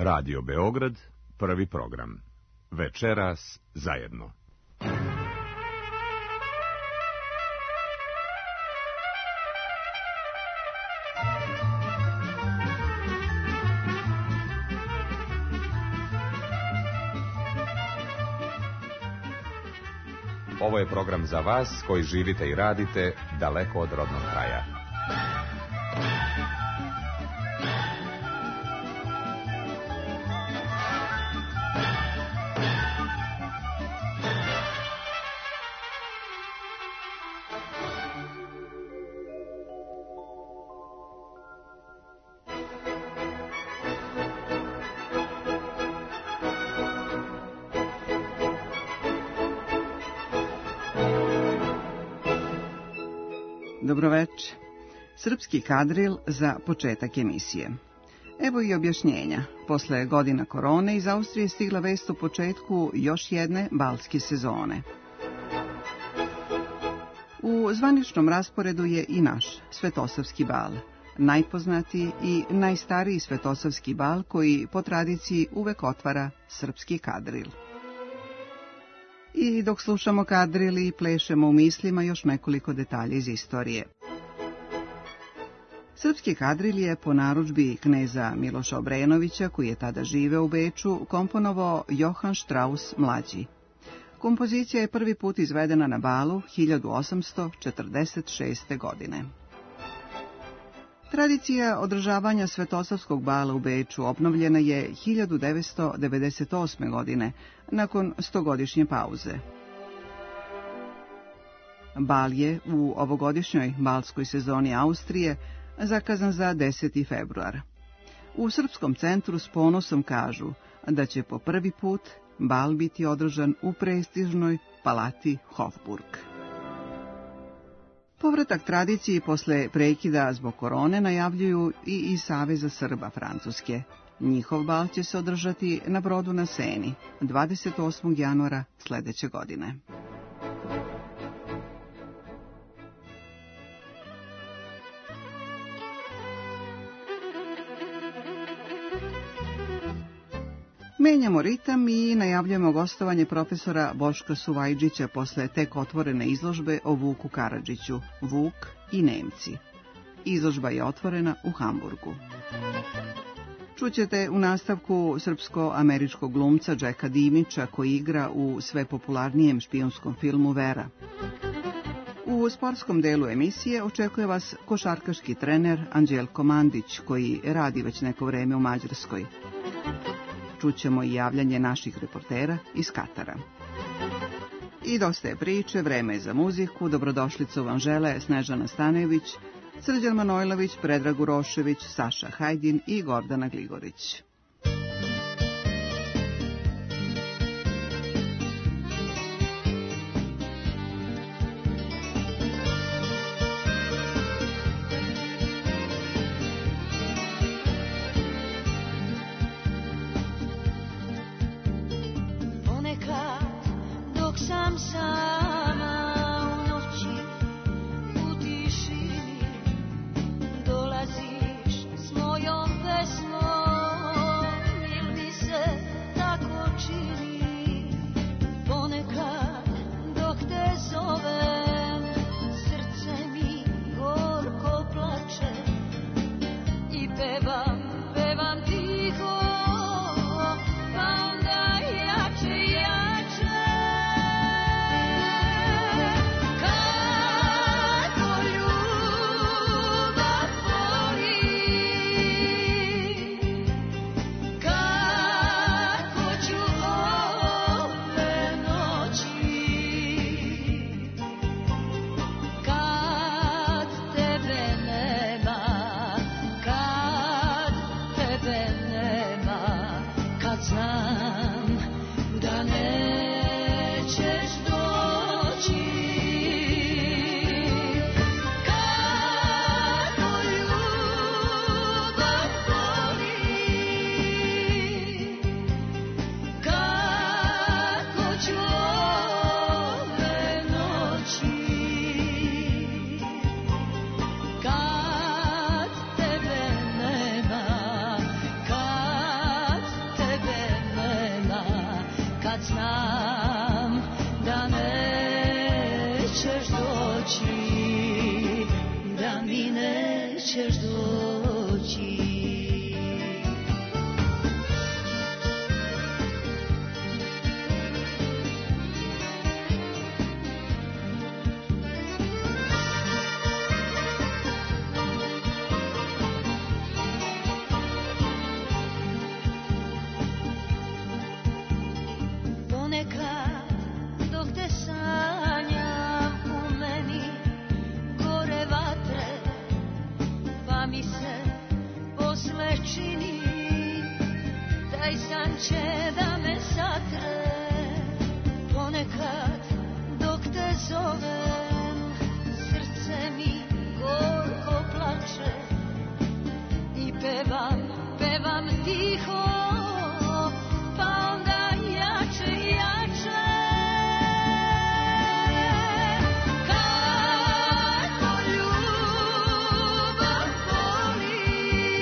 Radio Beograd, prvi program. Večeras zajedno. Ovo je program za vas koji živite i radite daleko od rodnog kraja. Dobroveče. Srpski kadril za početak emisije. Evo i objašnjenja. Posle godina korone iz Austrije stigla vest o početku još jedne balske sezone. U zvaničnom rasporedu je i naš Svetosavski bal. Najpoznatiji i najstariji Svetosavski bal koji po tradiciji uvek otvara srpski kadril. I dok slušamo kadril i plešemo u mislima još nekoliko detalja iz istorije. Srpski kadril je po narudžbi kneza Miloša Obrenovića, koji je tada živeo u Beču, komponovao Johann Strauss mlađi. Kompozicija je prvi put izvedena na balu 1846. godine. Tradicija održavanja Svetosavskog bala u Beču obnovljena je 1998. godine, nakon 100-godišnje pauze. Bal je u ovogodišnjoj balskoj sezoni Austrije zakazan za 10. februar. U Srpskom centru s ponosom kažu da će po prvi put bal biti održan u prestižnoj palati Hofburg. Povratak tradiciji posle prekida zbog korone najavljuju i iz Saveza Srba Francuske. Njihov bal će se održati na Brodu na Seni 28. januara sledeće godine. Menjamo ritam i najavljujemo gostovanje profesora Boška Suvajđića posle tek otvorene izložbe o Vuku Karadžiću, Vuk i Nemci. Izložba je otvorena u Hamburgu. Čućete u nastavku srpsko-američkog glumca Jacka Dimića koji igra u sve popularnijem špijunskom filmu Vera. U sportskom delu emisije očekuje vas košarkaški trener Anđelko Mandić koji radi već neko vreme u Mađarskoj. Čućemo i javljanje naših reportera iz Katara. I dosta je priče, vreme je za muziku, dobrodošlicu vam žele Snežana Stanojević, Srđan Manojlović, Predrag Urošević, Saša Hajdin i Gordana Gligorić. Jače. nećeš doći. Će da me satre, ponekad dok te zovem, srce mi gorko plače i pevam tiho, pa onda jače i jače. Kako ljubav boli,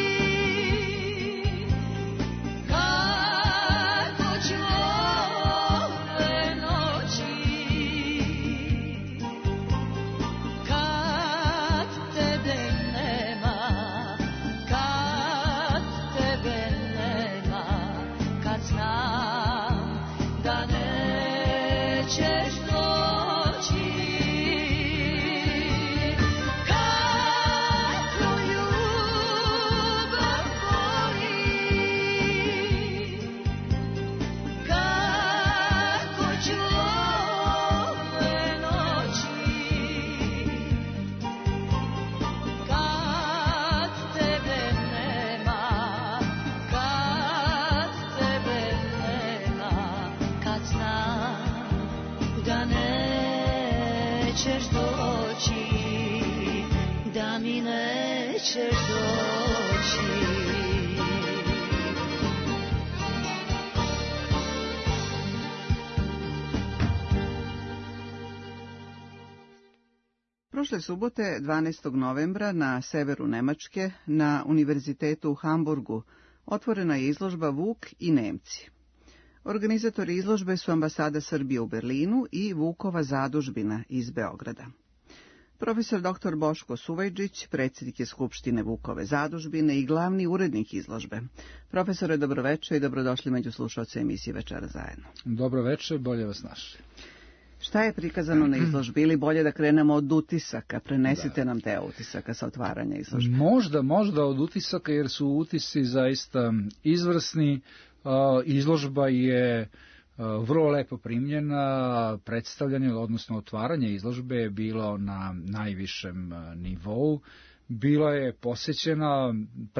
Prošle subote, 12. novembra, na severu Nemačke, na Univerzitetu u Hamburgu, otvorena je izložba Vuk i Nemci. Organizatori izložbe su Ambasada Srbije u Berlinu i Vukova zadužbina iz Beograda. Profesor dr. Boško Suvajđić, predsjednik je Skupštine Vukove zadužbine i glavni urednik izložbe. Profesore, dobroveče i dobrodošli među slušaoce emisije Večera zajedno. Dobroveče, bolje vas našli. Šta je prikazano na izložbi, ili bolje da krenemo od utisaka? Prenesite nam te utisaka sa otvaranja izložbe. Možda od utisaka, jer su utisci zaista izvrsni. Izložba je vrlo lepo primljena, predstavljanje, odnosno otvaranje izložbe je bilo na najvišem nivou. Bila je posećena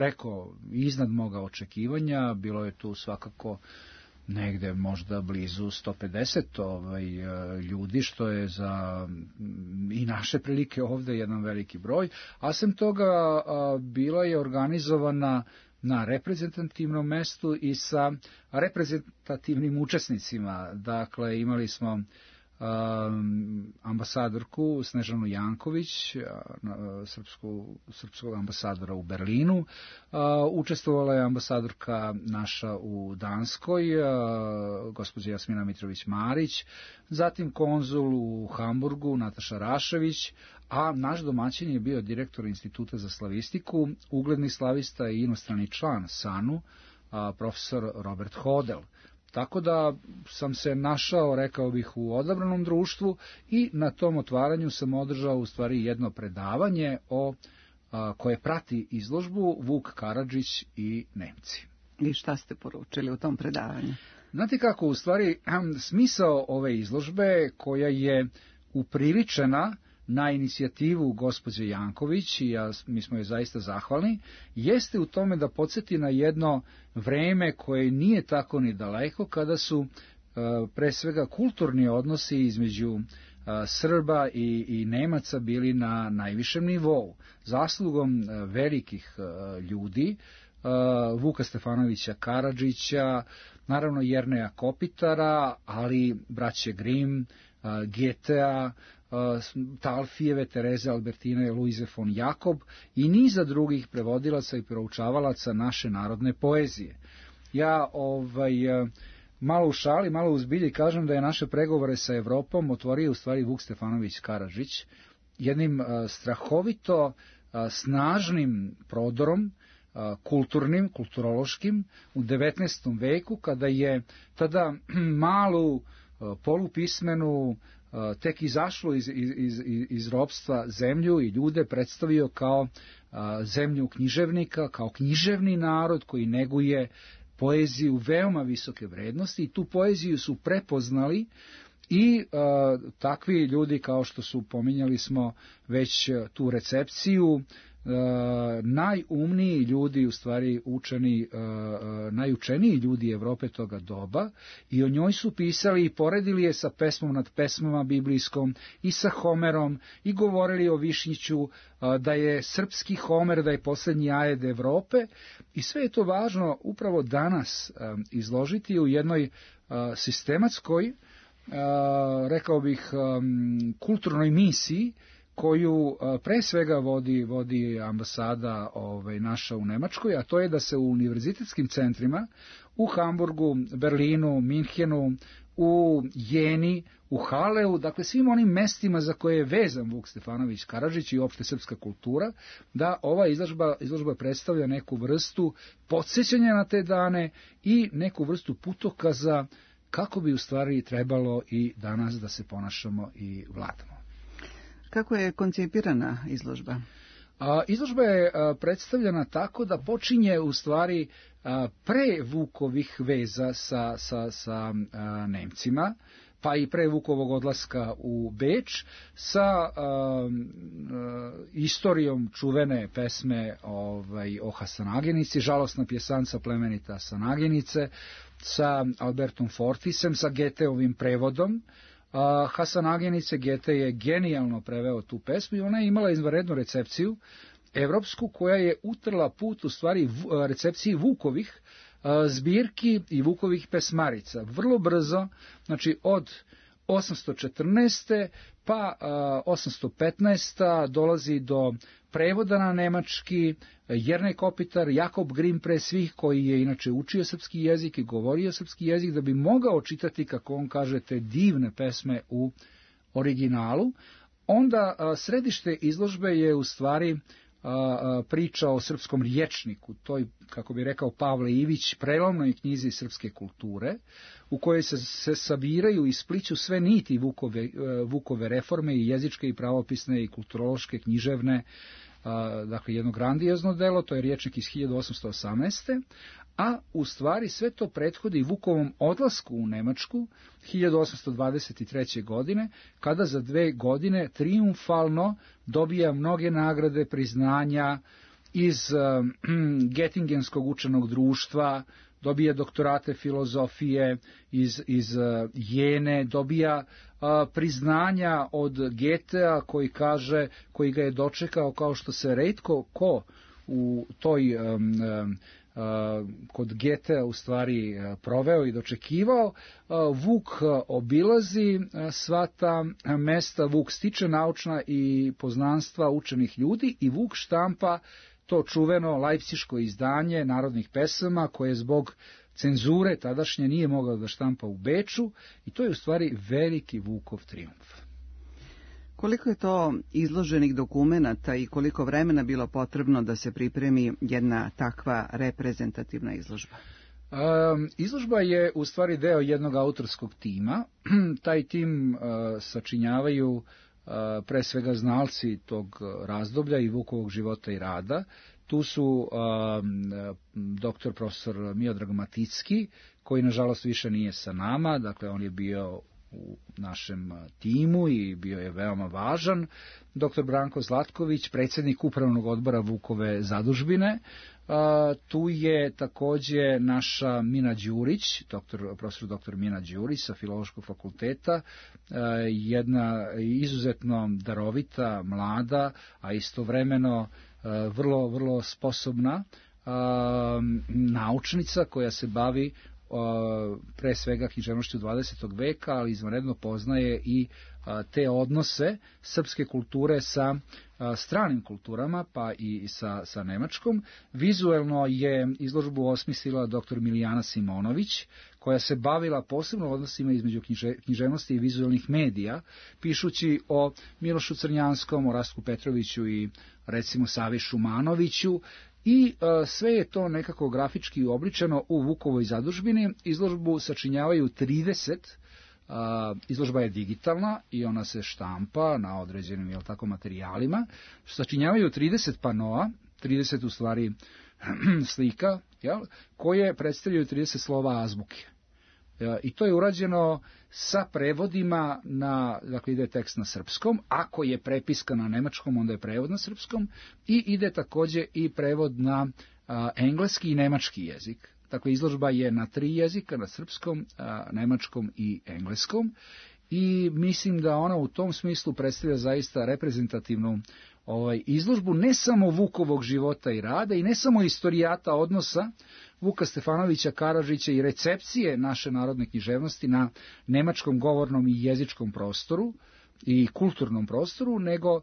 iznad moga očekivanja, bilo je tu svakako negde možda blizu 150 ljudi, što je za i naše prilike ovde jedan veliki broj, a sem toga bila je organizovana na reprezentativnom mestu i sa reprezentativnim učesnicima. Dakle, imali smo ambasadorku Snežanu Janković, srpskog ambasadora u Berlinu, učestvovala je ambasadorka naša u Danskoj, gospođa Jasmina Mitrović-Marić, zatim konzul u Hamburgu Nataša Rašević, a naš domaćin je bio direktor Instituta za slavistiku, ugledni slavista i inostrani član SANU, profesor Robert Hodel. Tako da sam se našao, rekao bih, u odabranom društvu i na tom otvaranju sam održao u stvari jedno predavanje koje prati izložbu Vuk Karadžić i Nemci. I šta ste poručili u tom predavanju? Znate kako, u stvari, smisao ove izložbe, koja je upriličena na inicijativu gospođe Janković, i mi smo joj zaista zahvalni, jeste u tome da podsjeti na jedno vreme koje nije tako ni daleko, kada su pre svega kulturni odnosi između Srba i Nemaca bili na najvišem nivou. Zaslugom velikih ljudi, Vuka Stefanovića Karadžića, naravno Jerneja Kopitara, ali braće Grim, Getea, Talfijeve, Tereze Albertine, Luize von Jakob i niza drugih prevodilaca i proučavalaca naše narodne poezije. Ja malo u šali, malo u zbilji kažem da je naše pregovore sa Evropom otvorio u stvari Vuk Stefanović Karadžić jednim strahovito snažnim prodorom, kulturnim, kulturološkim u 19. veku, kada je tada malu, polupismenu, tek izašlo iz ropstva zemlju i ljude predstavio kao zemlju književnika, kao književni narod koji neguje poeziju veoma visoke vrednosti i tu poeziju su prepoznali i takvi ljudi kao što su, pominjali smo već tu recepciju, najumniji ljudi, u stvari učeni, najučeniji ljudi Evrope toga doba i o njoj su pisali i poredili je sa pesmom nad pesmama biblijskom i sa Homerom i govorili o Višnjiću, da je srpski Homer, da je posljednji Aed Evrope i sve je to važno upravo danas izložiti u jednoj sistematskoj, rekao bih, kulturnoj misiji koju pre svega vodi ambasada naša u Nemačkoj, a to je da se u univerzitetskim centrima u Hamburgu, Berlinu, Minhenu, u Jeni, u Haleu, dakle svim onim mestima za koje je vezan Vuk Stefanović Karadžić i opšte srpska kultura, da ova izložba predstavlja neku vrstu podsjećanja na te dane i neku vrstu putokaza kako bi u stvari trebalo i danas da se ponašamo i vladamo. Kako je koncipirana izložba? Izložba je predstavljena tako da počinje u stvari pre Vukovih veza sa Nemcima, pa i pre Vukovog odlaska u Beč, sa istorijom čuvene pesme o Hasanagenici, žalosna pjesanca plemenita Hasanagenice, sa Albertom Fortisem, sa Goetheovim prevodom. Hasanagenice, Goethe je genijalno preveo tu pesmu i ona je imala izvanrednu recepciju evropsku koja je utrla put u stvari recepciji Vukovih zbirki i Vukovih pesmarica. Vrlo brzo, znači od 814. pa 815. dolazi do prevoda na nemački, Jernej Kopitar, Jakob Grimm pre svih, koji je inače učio srpski jezik i govorio srpski jezik, da bi mogao čitati, kako on kaže, te divne pesme u originalu. Onda središte izložbe je u stvari priča o srpskom rječniku, toj, kako bi rekao Pavle Ivić, prelomnoj knjizi srpske kulture, u kojoj se sabiraju i spliću sve niti Vukove reforme, i jezičke, i pravopisne, i kulturološke, književne, dakle jedno grandiozno delo, to je rječnik iz 1818. A u stvari sve to prethodi Vukovom odlasku u Nemačku 1823. godine, kada za 2 godine triumfalno dobija mnoge nagrade, priznanja iz Gettingenskog učenog društva, dobija doktorate filozofije iz Jene, dobija priznanja od Goethea koji ga je dočekao kao što se retko ko u toj kod Goethea u stvari proveo i dočekivao. Vuk obilazi sva ta mesta, Vuk stiče naučna i poznanstva učenih ljudi i Vuk štampa to čuveno lajpciško izdanje narodnih pesama koje zbog cenzure tadašnje nije mogao da štampa u Beču i to je u stvari veliki Vukov trijumf. Koliko je to izloženih dokumenata i koliko vremena bilo potrebno da se pripremi jedna takva reprezentativna izložba? Izložba je u stvari deo jednog autorskog tima. Taj tim sačinjavaju pre svega znalci tog razdoblja i Vukovog života i rada. Tu su doktor profesor Miodrag Maticki, koji nažalost više nije sa nama, dakle on je bio u našem timu i bio je veoma važan. Doktor Branko Zlatković, predsjednik upravnog odbora Vukove zadužbine. Tu je takođe naša Mina Đurić, profesor doktor Mina Đurić sa Filološkog fakulteta, jedna izuzetno darovita, mlada, a istovremeno vrlo, vrlo sposobna naučnica koja se bavi pre svega književnošću 20. veka, ali izvanredno poznaje i te odnose srpske kulture sa stranim kulturama, pa i sa nemačkom. Vizuelno je izložbu osmislila dr. Milijana Simonović, koja se bavila posebno odnosima između književnosti i vizuelnih medija, pišući o Milošu Crnjanskom, o Rastku Petroviću i recimo Savi Šumanoviću, i sve je to nekako grafički obličeno u Vukovoj zadužbini. Izložbu sačinjavaju 30, izložba je digitalna i ona se štampa na određenim materijalima. Sačinjavaju 30 panoa, 30 u stvari slika, koje predstavljaju 30 slova azbuke. I to je urađeno sa prevodima dakle ide tekst na srpskom, ako je prepiska na nemačkom, onda je prevod na srpskom, i ide takođe i prevod na engleski i nemački jezik. Dakle, izložba je na 3 jezika, na srpskom, nemačkom i engleskom, i mislim da ona u tom smislu predstavlja zaista reprezentativnu izložbu ne samo Vukovog života i rada i ne samo istorijata odnosa Vuka Stefanovića Karadžića i recepcije naše narodne književnosti na nemačkom govornom i jezičkom prostoru i kulturnom prostoru, nego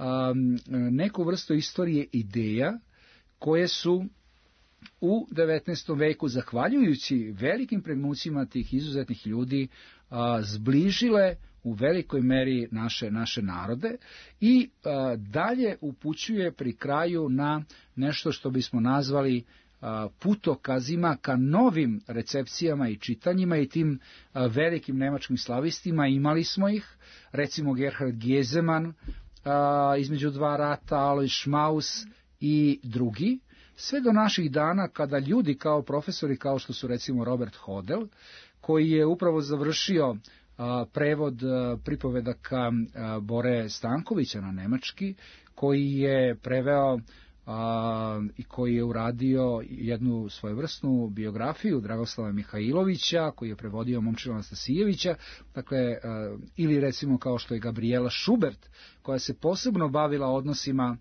neku vrstu istorije ideja koje su u 19. veku, zahvaljujući velikim pregnucima tih izuzetnih ljudi, zbližile u velikoj meri naše narode i dalje upućuje pri kraju na nešto što bismo nazvali putokazima ka novim recepcijama i čitanjima i tim velikim nemačkim slavistima. Imali smo ih, recimo Gerhard Gesemann, između 2 rata, Alois Šmaus i drugi, sve do naših dana kada ljudi kao profesori, kao što su recimo Robert Hodel, koji je upravo završio prevod pripovedaka Bore Stankovića na nemački, koji je preveo i koji je uradio jednu svojevrsnu biografiju Dragoslava Mihajlovića, koji je prevodio Momčila Anastasijevića, dakle, ili recimo kao što je Gabriela Schubert, koja se posebno bavila odnosima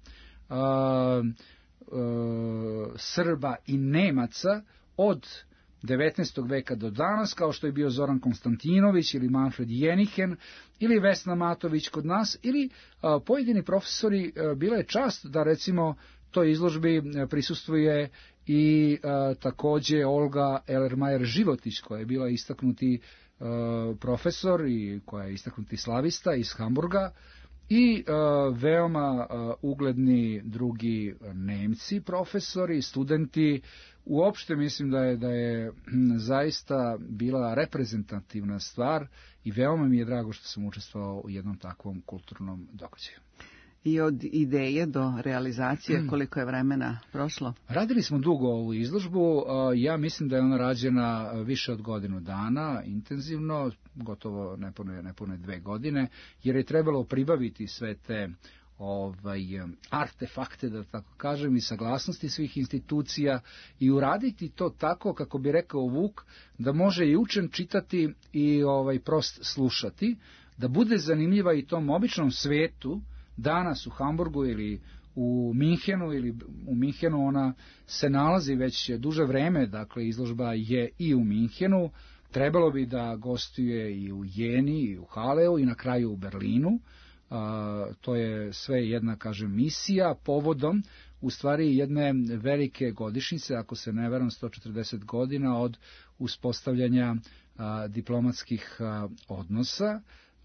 Srba i Nemaca od 19. veka do danas, kao što je bio Zoran Konstantinović ili Manfred Jenichen ili Vesna Matović kod nas, ili pojedini profesori. Bila je čast da recimo toj izložbi prisustvuje i takođe Olga Ellermajer-Životić, koja je bila istaknuti profesor i koja je istaknuti slavista iz Hamburga, i veoma ugledni drugi Nemci, profesori, studenti. Uopšte mislim da je zaista bila reprezentativna stvar i veoma mi je drago što sam učestvovao u jednom takvom kulturnom događaju. I od ideje do realizacije koliko je vremena prošlo? Radili smo dugo ovu izložbu, ja mislim da je ona rađena više od godinu dana, intenzivno, gotovo nepune 2 godine, jer je trebalo pribaviti sve te artefakte, da tako kažem, i saglasnosti svih institucija i uraditi to tako, kako bi rekao Vuk, da može i učen čitati i prost slušati, da bude zanimljiva i tom običnom svetu. Danas u Hamburgu ili u Minhenu ona se nalazi već duže vreme, dakle izložba je i u Minhenu, trebalo bi da gostuje i u Jeni i u Haleu i na kraju u Berlinu. To je sve jedna, kažem, misija povodom u stvari jedne velike godišnjice, ako se ne varam, 140 godina od uspostavljanja diplomatskih odnosa.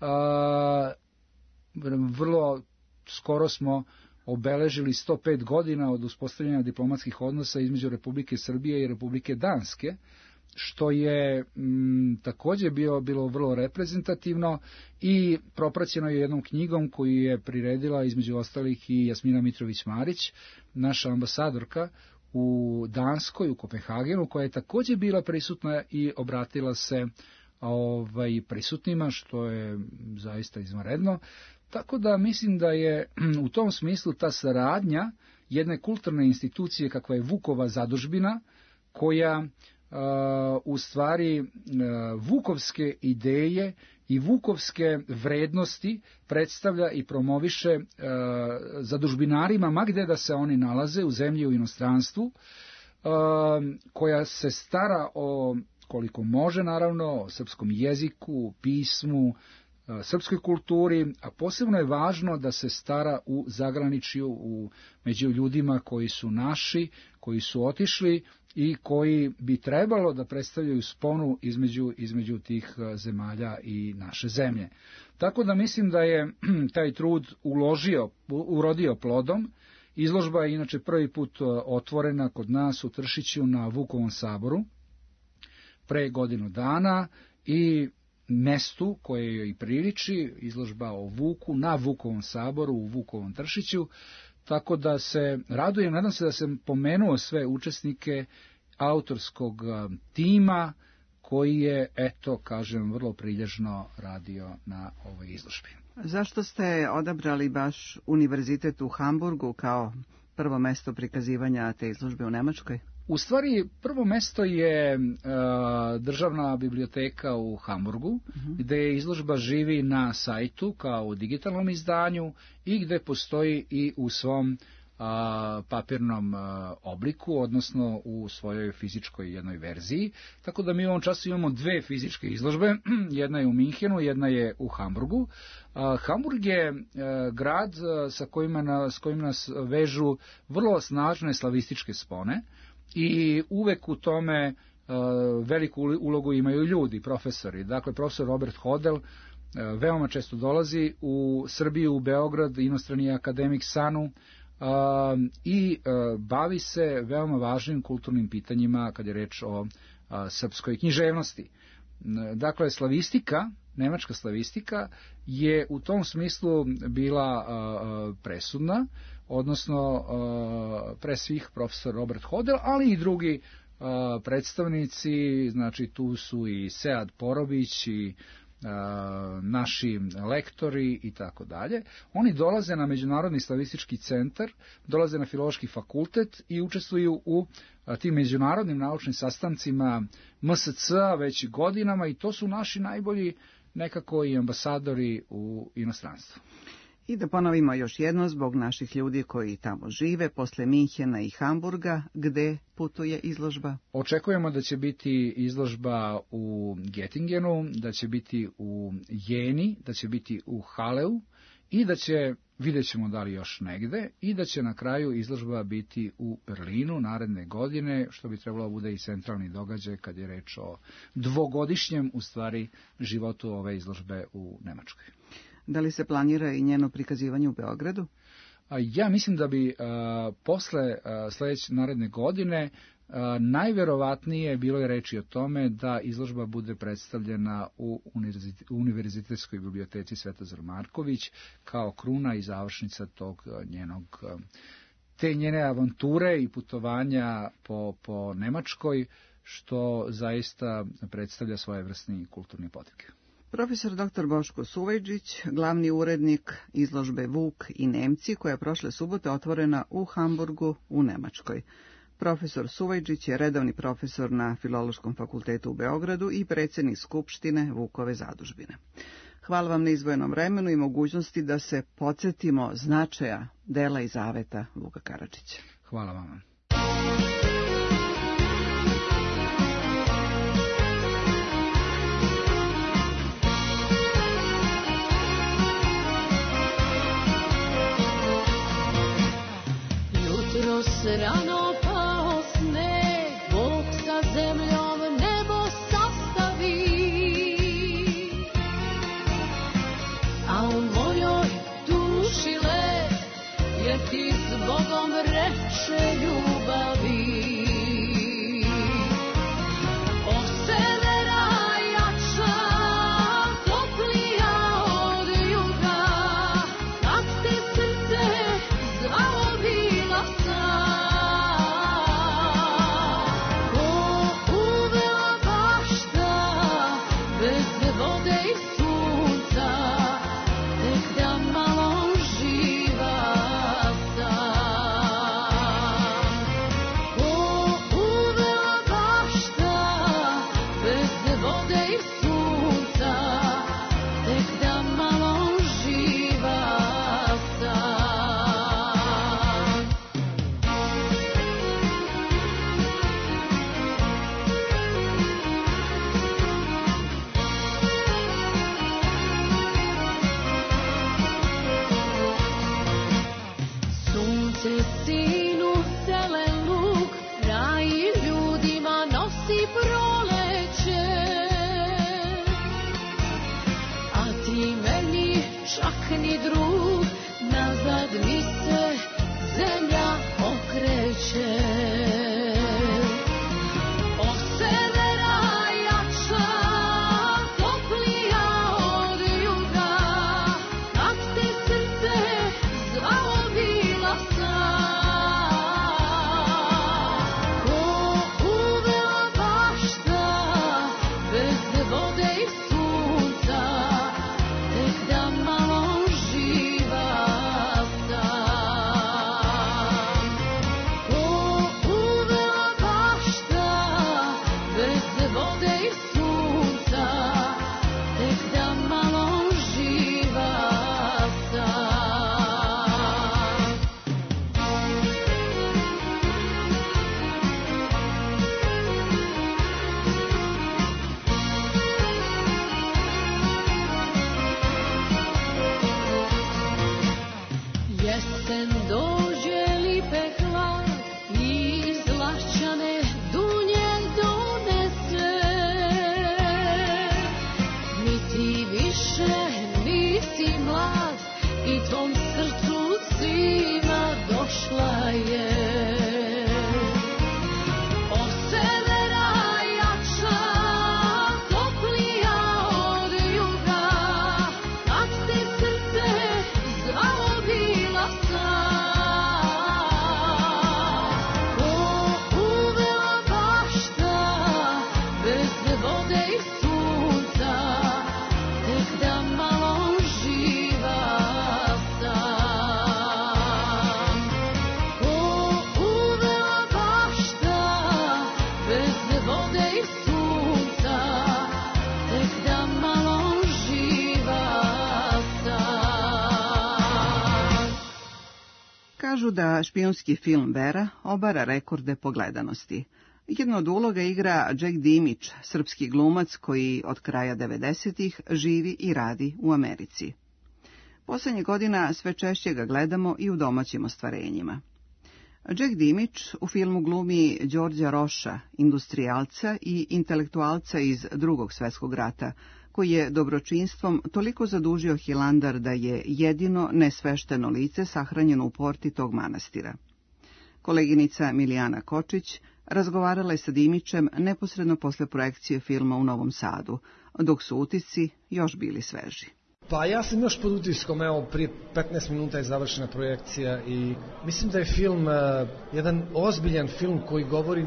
Vrlo skoro smo obeležili 105 godina od uspostavljanja diplomatskih odnosa između Republike Srbije i Republike Danske, što je također bilo vrlo reprezentativno i propraćeno je jednom knjigom koju je priredila između ostalih i Jasmina Mitrović-Marić, naša ambasadorka u Danskoj, u Kopenhagenu, koja je također bila prisutna i obratila se prisutnima, što je zaista izvanredno. Tako da mislim da je u tom smislu ta saradnja jedne kulturne institucije kakva je Vukova zadužbina, koja u stvari vukovske ideje i vukovske vrednosti predstavlja i promoviše zadužbinarima, ma gde da se oni nalaze, u zemlji, u inostranstvu, koja se stara o koliko može, naravno, o srpskom jeziku, pismu, srpskoj kulturi, a posebno je važno da se stara u zagraničju, među ljudima koji su naši, koji su otišli i koji bi trebalo da predstavljaju sponu između tih zemalja i naše zemlje. Tako da mislim da je taj trud urodio plodom. Izložba je inače prvi put otvorena kod nas u Tršiću na Vukovom saboru pre godinu dana i mestu koje joj priliči, izložba o Vuku na Vukovom saboru u Vukovom Tršiću, tako da se radujem, nadam se da sam pomenuo sve učesnike autorskog tima koji je, eto, kažem, vrlo prilježno radio na ovoj izložbi. Zašto ste odabrali baš Univerzitet u Hamburgu kao prvo mesto prikazivanja te izložbe u Nemačkoj? U stvari, prvo mesto je državna biblioteka u Hamburgu, gde izložba živi na sajtu kao u digitalnom izdanju i gde postoji i u svom papirnom obliku, odnosno u svojoj fizičkoj jednoj verziji. Tako da mi u ovom času imamo dve fizičke izložbe, jedna je u Minhenu, jedna je u Hamburgu. Hamburg je grad s kojim nas vežu vrlo snažne slavističke spone i uvek u tome veliku ulogu imaju ljudi, profesori. Dakle, profesor Robert Hodel veoma često dolazi u Srbiju, u Beograd, inostrani akademik Sanu, i bavi se veoma važnim kulturnim pitanjima kad je reč o srpskoj književnosti. Dakle, slavistika, nemačka slavistika je u tom smislu bila presudna, odnosno pre svih profesor Robert Hodel, ali i drugi predstavnici, znači tu su i Sead Porobić i naši lektori i tako dalje. Oni dolaze na Međunarodni slavistički centar, dolaze na Filološki fakultet i učestvuju u tim međunarodnim naučnim sastancima MSC-a već godinama i to su naši najbolji nekako i ambasadori u inostranstvu. I da ponovimo još jedno zbog naših ljudi koji tamo žive, posle Minhena i Hamburga, gde putuje izložba? Očekujemo da će biti izložba u Gettingenu, da će biti u Jeni, da će biti u Haleu i da će, vidjet ćemo da li još negde, i da će na kraju izložba biti u Berlinu naredne godine, što bi trebalo bude i centralni događaj kad je reč o dvogodišnjem, u stvari, životu ove izložbe u Nemačkoj. Da li se planira i njeno prikazivanje u Beogradu? Ja mislim da bi posle sledeće naredne godine najverovatnije bilo je reči o tome da izložba bude predstavljena u Univerzitetskoj biblioteci Svetozar Marković kao kruna i završnica te njene avanture i putovanja po Nemačkoj, što zaista predstavlja svojevrsni kulturni podvig. Profesor dr. Boško Suvejđić, glavni urednik izložbe Vuk i Nemci, koja je prošle subote otvorena u Hamburgu u Nemačkoj. Profesor Suvejđić je redovni profesor na Filološkom fakultetu u Beogradu i predsjednik Skupštine Vukove zadužbine. Hvala vam na izdvojenom vremenu i mogućnosti da se podsjetimo značaja dela i zaveta Vuka Karadžića. Hvala vam. Rano pao sneg, Bog sa zemljom nebo sastavi, a u mojoj duši let, jer ti s Bogom reče ljubavi. Od severa jača, toplija od juga, kad te srce zvalo bila sam. vode i sunca, tek da malo živa sam. O, uvela bašta, bez vode i sunca, tek da malo živa sam. Kažu da špijunski film Vera obara rekorde po gledanosti. Jednu od uloga igra Jack Dimić, srpski glumac koji od kraja 90-ih živi i radi u Americi. Poslednjih godina sve češće ga gledamo i u domaćim ostvarenjima. Jack Dimić u filmu glumi Đorđa Roša, industrijalca i intelektualca iz Drugog svjetskog rata, koji je dobročinstvom toliko zadužio Hilandar da je jedino nesvešteno lice sahranjeno u porti tog manastira. Koleginica Milijana Kočić razgovarala je sa Dimićem neposredno posle projekcije filma u Novom Sadu, dok su utisci još bili sveži. Pa ja sam još pod utiskom, evo prije 15 minuta je završena projekcija i mislim da je film jedan ozbiljan film koji govori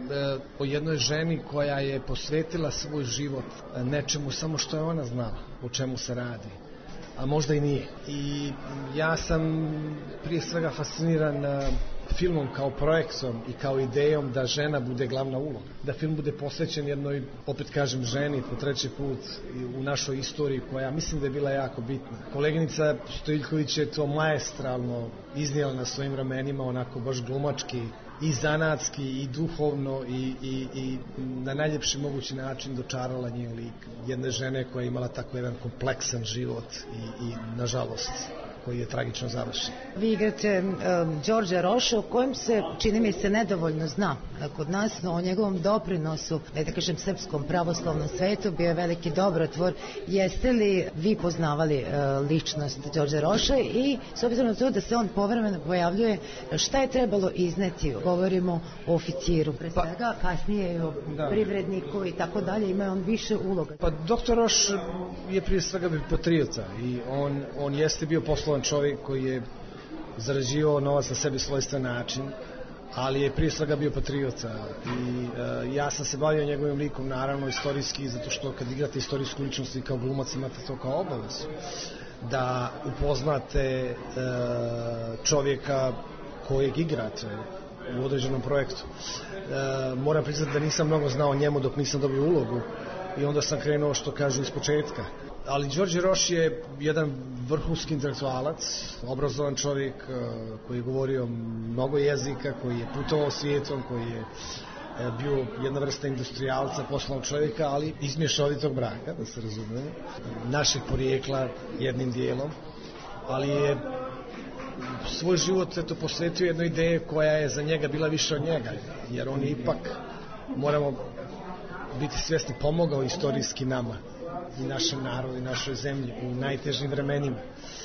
o jednoj ženi koja je posvetila svoj život nečemu samo što je ona znala, o čemu se radi, a možda i nije. I ja sam prije svega fasciniran filmom kao projektom i kao idejom da žena bude glavna uloga. Da film bude posvećen jednoj, opet kažem, ženi po treći put u našoj istoriji koja mislim da je bila jako bitna. Koleginica Stojiljković je to maestralno iznijela na svojim ramenima, onako baš glumački i zanatski i duhovno i na najljepši mogući način dočarala njen lik. Jedne žene koja je imala tako jedan kompleksan život i nažalost koji je tragično završen. Vi igrate Đorđa Roša, o kojem se, čini mi se, nedovoljno zna kod nas, no o njegovom doprinosu, da kažem, srpskom pravoslavnom svetu, bio je veliki dobrotvor. Jeste li vi poznavali ličnost Đorđa Roša i s obzirom na to da se on povremeno pojavljuje, šta je trebalo izneti? Govorimo o oficiru, pre svega, kasnije o privredniku i tako dalje, ima on više uloga. Pa doktor Roš je prije svega bio patriota i on jeste bio poslovan čovjek koji je zarađivao novac na sebi svojstven način, ali je prije svega bio patriota i ja sam se bavio njegovim likom, naravno istorijski, zato što kad igrate istorijsku ličnost i kao glumac imate to kao obavezu da upoznate čovjeka kojeg igrate u određenom projektu. Moram priznati da nisam mnogo znao o njemu dok nisam dobio ulogu i onda sam krenuo, što kažu, iz početka. Ali Đorđe Roš je jedan vrhunski intelektualac, obrazovan čovjek koji je govorio mnogo jezika, koji je putovao svijetom, koji je bio jedna vrsta industrijalca, poslovnog čovjeka, ali iz mješovitog braka, da se razume, našeg porijekla jednim dijelom, ali je svoj život posvetio jednoj ideji koja je za njega bila više od njega, jer on je ipak, moramo biti svjesni, pomogao istorijski nama i našem narodu i našoj zemlji u najtežim vremenima.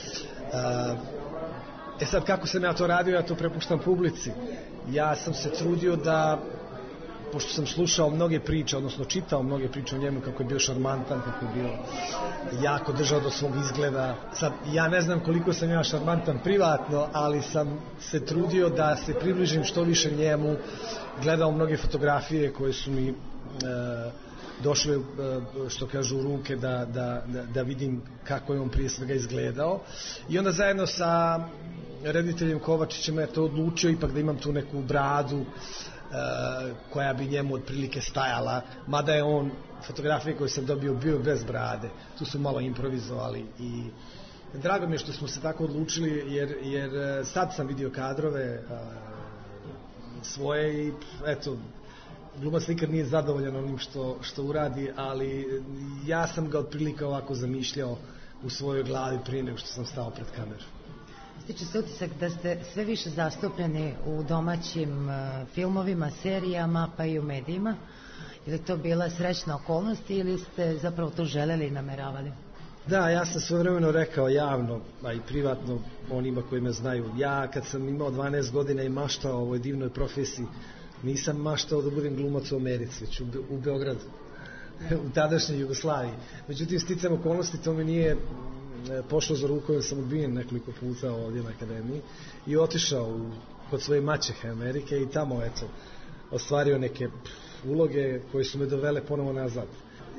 Sad kako sam ja to radio, ja to prepuštam publici. Ja sam se trudio da, pošto sam slušao mnoge priče, odnosno čitao mnoge priče o njemu, kako je bio šarmantan, kako je bio jako držao do svog izgleda. Sad, ja ne znam koliko sam ja šarmantan privatno, ali sam se trudio da se približim što više njemu, gledao mnoge fotografije koje su mi došle, što kažu, u ruke da vidim kako je on prije svega izgledao. I onda zajedno sa rediteljem Kovačićem je to odlučio ipak da imam tu neku bradu koja bi njemu otprilike stajala, mada je on fotografije koje sam dobio bio bez brade. Tu su malo improvizovali i drago mi je što smo se tako odlučili, jer sad sam vidio kadrove svoje i eto, glumac nikad nije zadovoljan onim što uradi, ali ja sam ga otprilike ovako zamišljao u svojoj glavi prije nego što sam stao pred kamerom. Stiče se utisak da ste sve više zastupljeni u domaćim filmovima, serijama, pa i u medijima. Je li to bila srećna okolnost ili ste zapravo to želeli i nameravali? Da, ja sam svojevremeno rekao javno, a i privatno onima koji me znaju. Ja kad sam imao 12 godina i maštao o ovoj divnoj profesiji, nisam maštao da budem glumac u Americi, već u Beogradu, u tadašnjoj Jugoslaviji. Međutim, sticam okolnosti, to mi nije pošlo za rukom, jer sam odbijen nekoliko puta ovdje na akademiji i otišao kod svoje maćehe Amerike i tamo, ostvario neke uloge koje su me dovele ponovo nazad.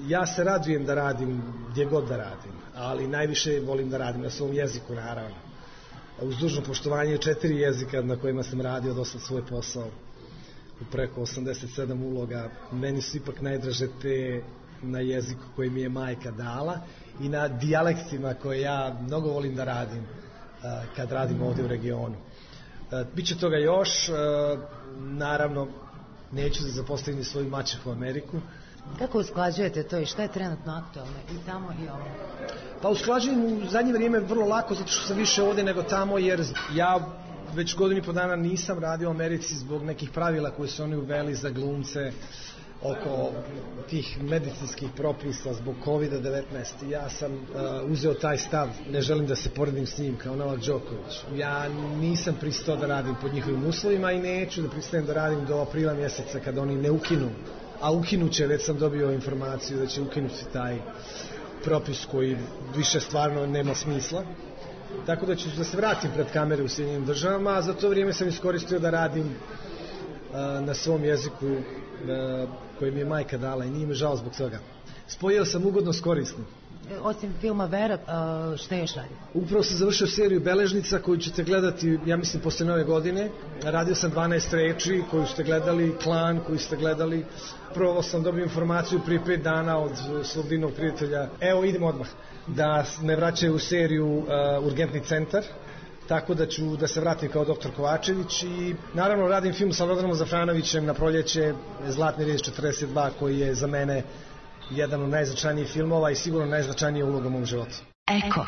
Ja se radujem da radim gdje god da radim, ali najviše volim da radim na svom jeziku, naravno. Uz dužno poštovanje 4 jezika na kojima sam radio do sad svoj posao u preko 87 uloga. Meni su ipak najdraže te na jeziku koji mi je majka dala i na dijalektima koje ja mnogo volim da radim kad radim ovdje u regionu. Biće toga još, naravno neću da zapostavim svoju maćehu u Ameriku. Kako usklađujete to i šta je trenutno aktualno i tamo i ovo? Pa usklađujem u zadnje vrijeme vrlo lako zato što sam više ovdje nego tamo, jer ja već 1,5 godina nisam radio u Americi zbog nekih pravila koje su oni uveli za glumce oko tih medicinskih propisa zbog COVID-19. Ja sam uzeo taj stav, ne želim da se poredim s njim kao Novak Đoković. Ja nisam pristao da radim pod njihovim uslovima i neću da pristajem da radim do aprila mjeseca kada oni ne ukinu. A ukinuće, već sam dobio informaciju da će ukinuti taj propis koji više stvarno nema smisla. Tako da ću da se vratim pred kamere u Sjedinjenim Državama, a za to vrijeme sam iskoristio da radim na svom jeziku koji mi je majka dala i nije mi žao zbog toga. Spojio sam ugodno s korisnim. Osim filma Vera, šta još radi? Upravo sam završio seriju Beležnica koju ćete gledati, ja mislim, posle Nove godine. Radio sam 12 reči koju ste gledali, Klan koju ste gledali. Prvo sam dobio informaciju prije 5 dana od svog divnog prijatelja. Evo, idemo odmah. Da me vraćaju u seriju Urgentni centar. Tako da ću da se vratim kao doktor Kovačević i naravno radim film sa Rodanom Zafranovićem na proljeće, Zlatni riječ 42, koji je za mene jedan od najznačajnijih filmova i sigurno najznačajnija uloga u mom životu. Eko.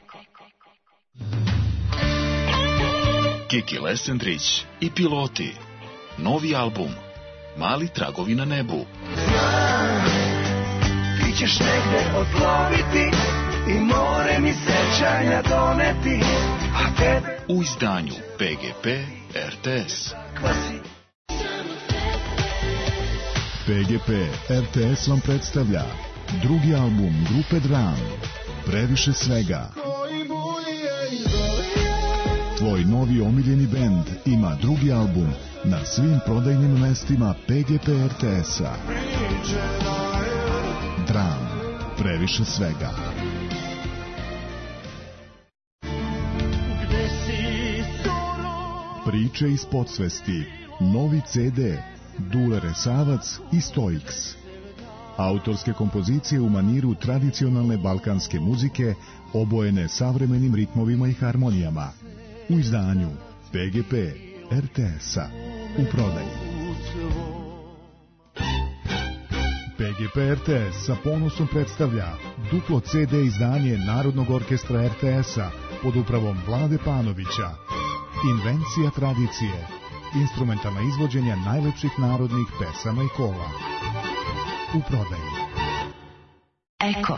Kiki Lesendrić i Piloti. Novi album Mali tragovi na nebu. Ti ćeš negde odloviti i more mi sećanja doneti, a tebe u izdanju PGP RTS. PGP RTS vam predstavlja drugi album grupe Dram, Previše svega. Tvoj novi omiljeni bend ima drugi album na svim prodajnim mestima PGP RTS-a. Dram, Previše svega. Priče iz podsvesti, novi CD, Dule Resavac i Stoiks. Autorske kompozicije u maniru tradicionalne balkanske muzike, obojene savremenim ritmovima i harmonijama. U izdanju PGP RTS-a. U prodaji. PGP RTS sa ponosom predstavlja duplo CD izdanje Narodnog orkestra RTS-a pod upravom Vlade Panovića. Invencija tradicije. Instrumentalna izvođenja najlepših narodnih pesama i kola. U prodaji. Eko.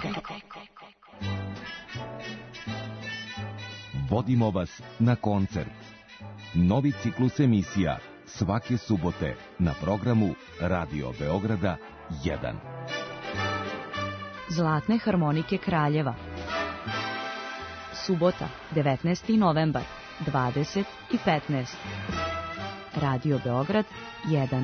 Vodimo vas na koncert. Novi ciklus emisija svake subote na programu Radio Beograda 1. Zlatne harmonike Kraljeva. Subota, 19. novembar, 20 i 15. Radio Beograd 1.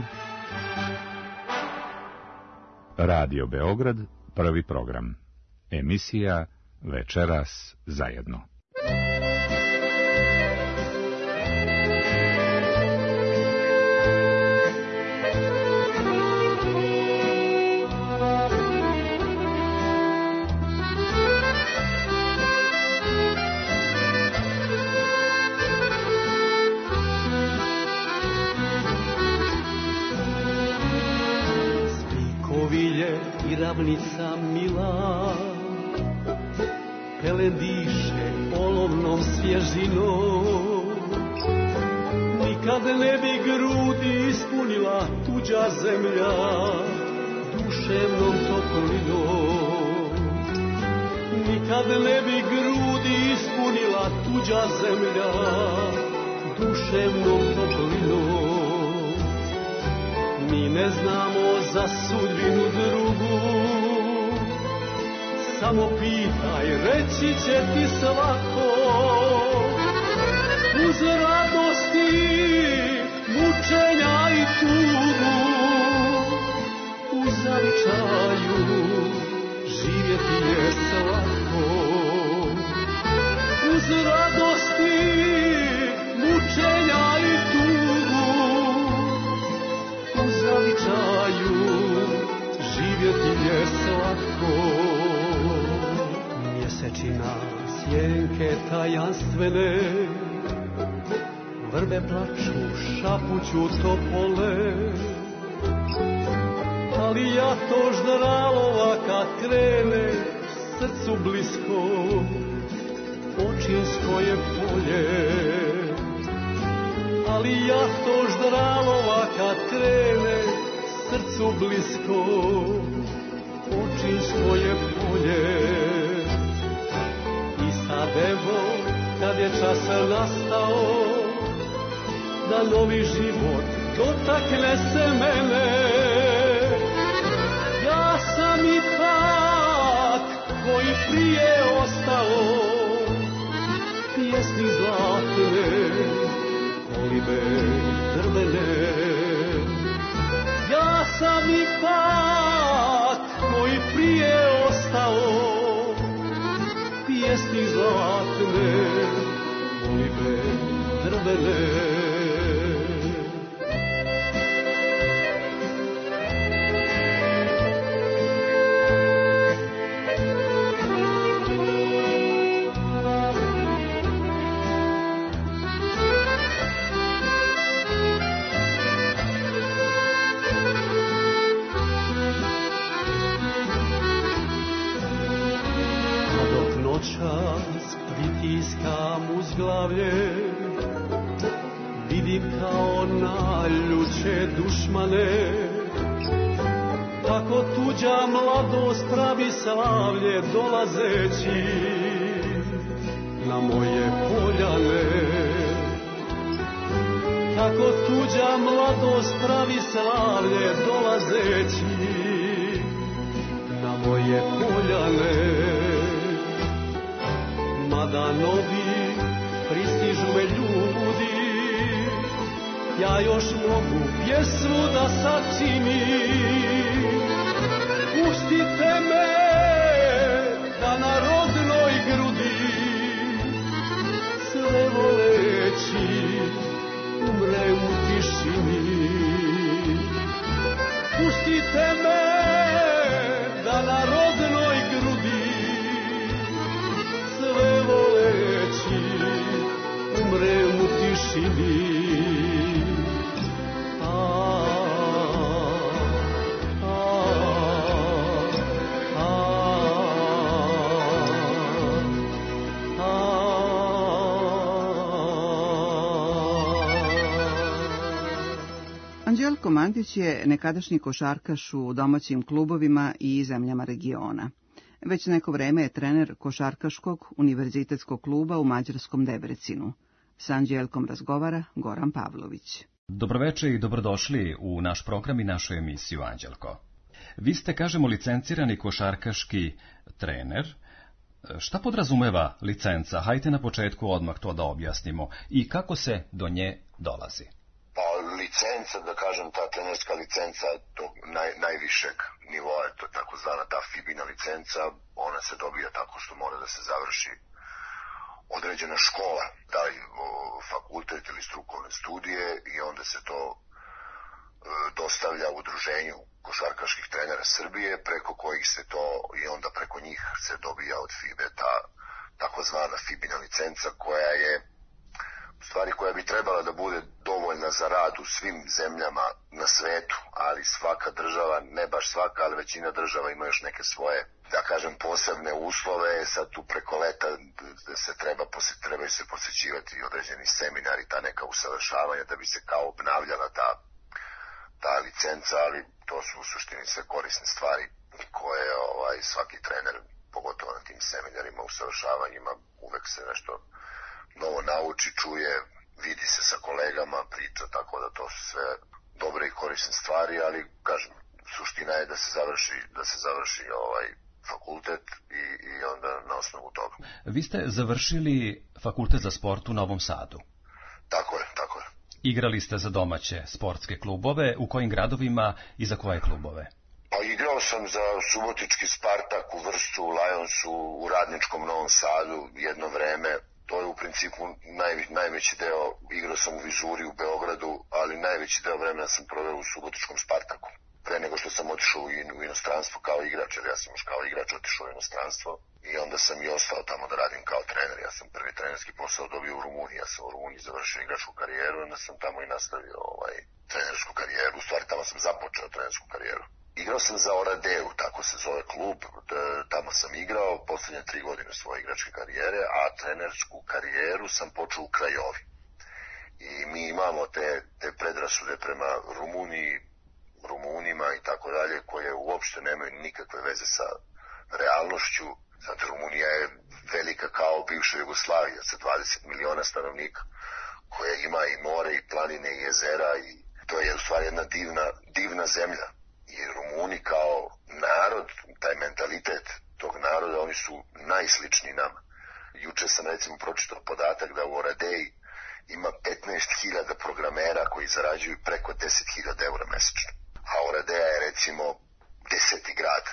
Radio Beograd, prvi program. Emisija Večeras zajedno. Ravnica mila, pele diše olovnom svježinom. Nikad ne bi grudi ispunila tuđa zemlja duševnom toplinom. Nikad ne bi grudi ispunila tuđa zemlja duševnom toplinom. Mi ne znamo za sudbinu drugu, samo pitaj, reći će ti svako. Uz radosti, mučenja i tugu, u zavičaju pećina sjenke tajanstvene, vrbe plaču, šapuću topole, ali ja to ždralova kad krene, srcu blisko, očinsko je polje. Ali ja to ždralova kad krene, srcu blisko, očinsko je polje. I sad evo, kad je čas nastao, da novi život dotakne se mene, ja sam ipak koji prije ostao, pjesmi zlatne, kolibe drvene. Ja sam ipak koji prije ostao, pjesmi zlatne, kolibe drvene. Pritiskam uz glavlje, vidim kao naljuće dušmane, kako tuđa mladost pravi slavlje dolazeći na moje poljane. Kako tuđa mladost pravi slavlje dolazeći na moje poljane. Mada novi pristižu me ljudi, ja još mogu pjesmu da sačinim. Pustite me da na rodnoj grudi, sve voleći, umrem u tišini. Pustite me da na rodnoj grudi, sve voleći, umrem u tišini. Anđelko Mandić je nekadašnji košarkaš u domaćim klubovima i zemljama regiona. Već neko vreme je trener košarkaškog univerzitetskog kluba u mađarskom Debrecinu. Sa Anđelkom razgovara Goran Pavlović. Dobroveče i dobrodošli u naš program i našu emisiju, Anđelko. Vi ste, kažemo, licencirani košarkaški trener. Šta podrazumeva licenca? Hajde na početku odmah to da objasnimo. I kako se do nje dolazi? Pa licenca, da kažem, ta trenerska licenca tog najvišeg nivoa, to je takozvana ta FIBINA licenca, ona se dobija tako što mora da se završi određena škola, da li fakultet ili strukovne studije, i onda se to dostavlja udruženju košarkaških trenera Srbije, preko kojih se to i onda preko njih se dobija od FIBE ta takozvana FIBINA licenca, koja je stvari koja bi trebala da bude dovoljna za rad u svim zemljama na svetu, ali svaka država, ne baš svaka, ali većina država ima još neke svoje, da kažem, posebne uslove. Sad tu preko leta se trebaju se posjećivati određeni seminari, ta neka usavršavanja da bi se kao obnavljala ta licenca, ali to su u suštini sve korisne stvari koje svaki trener, pogotovo na tim seminarima, usavršavanjima, uvek se nešto novo nauči, čuje, vidi se sa kolegama, priča, tako da to su sve dobre i korisne stvari, ali kažem, suština je da se završi fakultet i onda na osnovu toga. Vi ste završili fakultet za sport u Novom Sadu. Tako je. Igrali ste za domaće sportske klubove, u kojim gradovima i za koje klubove? Pa igrao sam za Subotički Spartak u Vršcu, u Lajonsu, u Radničkom Novom Sadu jedno vreme. To je u principu najveći deo, igrao sam u Vizuri u Beogradu, ali najveći deo vremena sam proveo u Subotičkom Spartaku. pre nego što sam otišao u inostranstvo kao igrač, jer ja sam još kao igrač otišao u inostranstvo i onda sam i ostao tamo da radim kao trener. Ja sam prvi trenerski posao dobio u Rumuniji, ja sam u Rumuniji završio igračku karijeru, onda sam tamo i nastavio trenersku karijeru, u stvari tamo sam započeo trenersku karijeru. Igrao sam za Oradeu, tako se zove klub, tamo sam igrao posljednje 3 godine svoje igračke karijere, a trenersku karijeru sam počeo u Krajovi. I mi imamo te predrasude prema Rumunima i tako dalje, koje uopšte nemaju nikakve veze sa realnošću. Znate, Rumunija je velika kao bivša Jugoslavija sa 20 miliona stanovnika, koja ima i more i planine i jezera i to je u stvari jedna divna zemlja. I Rumuni kao narod, taj mentalitet tog naroda, oni su najsličniji nama. Juče sam recimo pročitao podatak da u Oradeji ima 15.000 programera koji zarađuju preko 10.000 eura mesečno. A Oradea je recimo 10. grad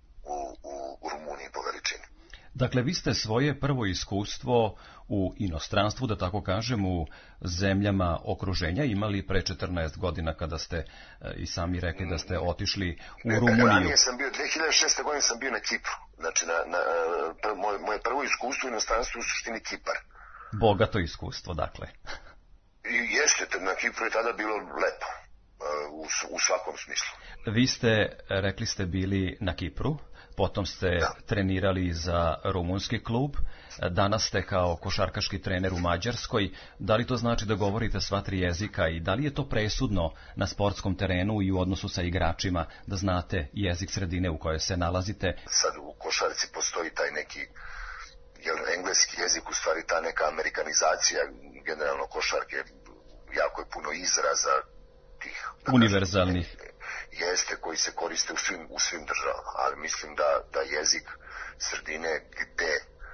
u Rumuniji po veličini. Dakle, vi ste svoje prvo iskustvo u inostranstvu, da tako kažem, u zemljama okruženja imali pre 14 godina kada ste i sami rekli da ste otišli u Rumuniju. Ranije sam bio, 2006. godine sam bio na Kipru. Znači, moje prvo iskustvo u inostranstvu u suštini Kipar. Bogato iskustvo, dakle. I jeste, na Kipru je tada bilo lepo, u svakom smislu. Vi ste, rekli ste, bili na Kipru, potom ste trenirali za rumunski klub, danas ste kao košarkaški trener u Mađarskoj. Da li to znači da govorite sva 3 jezika i da li je to presudno na sportskom terenu i u odnosu sa igračima, da znate jezik sredine u kojoj se nalazite? Sad u košarci postoji taj neki engleski jezik, u stvari ta neka amerikanizacija generalno košarke, jako je puno izraza tih univerzalnih. Jeste, koji se koriste u svim državama, ali mislim da jezik sredine gde